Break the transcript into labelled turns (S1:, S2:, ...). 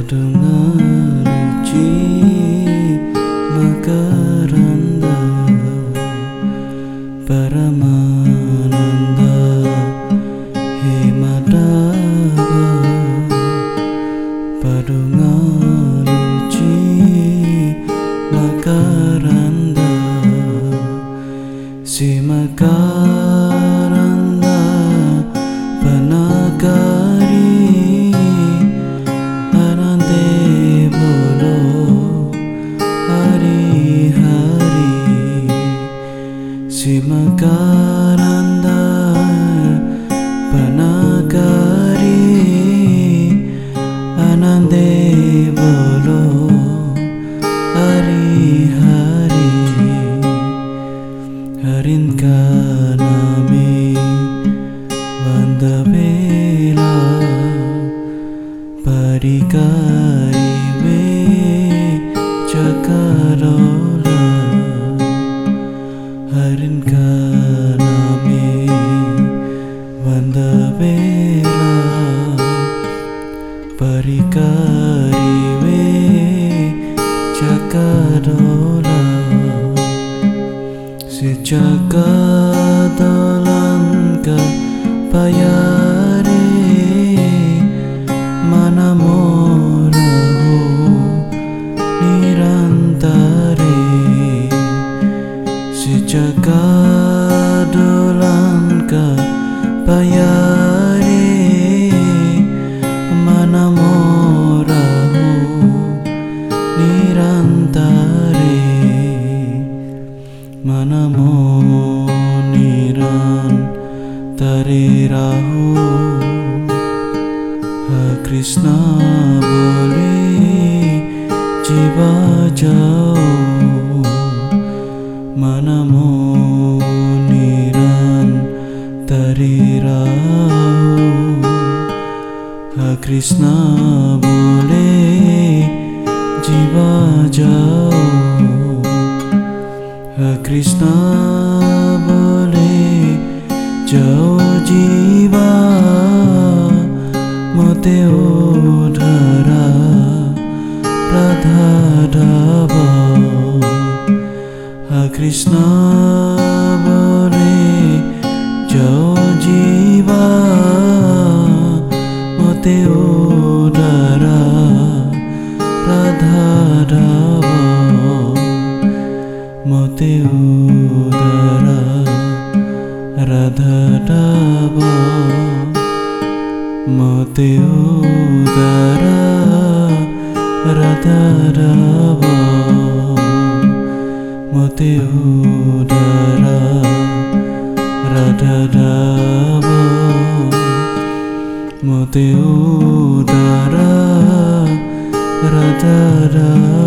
S1: Padungan ruci makaranda Paramananda Himadava Padungan ruci makaranda Si makaranda panagari Si makaranda panagari anande bolo hari-hari harin kanami vandavela parikari me chakarola harin kanami vandavela parikari we chakadola si chakadolan ka payare manamoraho nirantare si chakadolan ka payare manamoraho nirantare manamo nirantare raho ha Krishna bole jiva jao manamo nirantare raho ha Krishna bole jiva jao ha Krishna bole jao jiva mote udhara radha dhava ha Krishna bole jao jiva mote udhara radha dhava mote udhara radha dhava mote udhara radha dhava mote udhara radha dhava mote udhara radha dhava